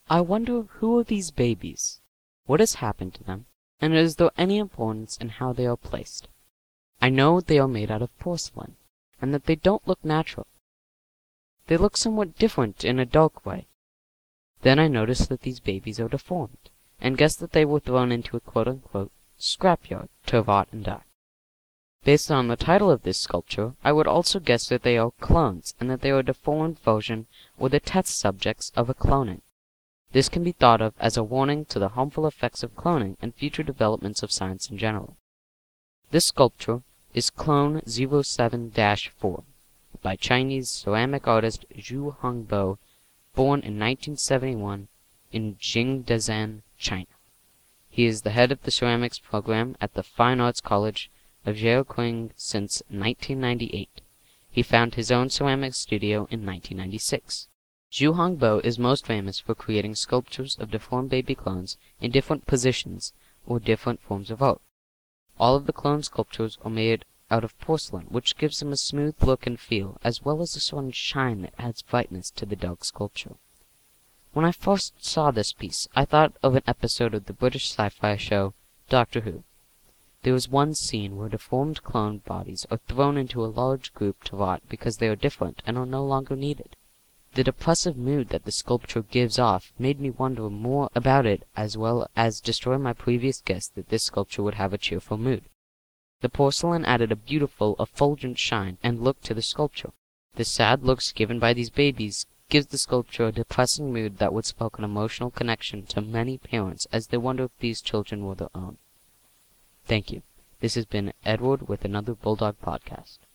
I wonder who are these babies, what has happened to them, and is there any importance in how they are placed? I know they are made out of porcelain, and that they don't look natural. They look somewhat different in a dark way. Then I notice that these babies are deformed, and guess that they were thrown into a quote-unquote scrapyard to rot and die. Based on the title of this sculpture, I would also guess that they are clones, and that they are a deformed version or the test subjects of a cloning. This can be thought of as a warning to the harmful effects of cloning and future developments of science in general. This sculpture is Clone 07-4 by Chinese ceramic artist Zhu Hongbo, born in 1971 in Jingdezhen, China. He is the head of the ceramics program at the Fine Arts College of Zhejiang since 1998. He founded his own ceramics studio in 1996. Zhu Hongbo is most famous for creating sculptures of deformed baby clones in different positions or different forms of art. All of the clone sculptures are made out of porcelain, which gives them a smooth look and feel, as well as a certain shine that adds brightness to the dark sculpture. When I first saw this piece, I thought of an episode of the British sci-fi show Doctor Who. There is one scene where deformed clone bodies are thrown into a large group to rot because they are different and are no longer needed. The depressive mood that the sculpture gives off made me wonder more about it, as well as destroy my previous guess that this sculpture would have a cheerful mood. The porcelain added a beautiful, effulgent shine and look to the sculpture. The sad looks given by these babies gives the sculpture a depressing mood that would spark an emotional connection to many parents as they wonder if these children were their own. Thank you. This has been Edward with another Bulldog Podcast.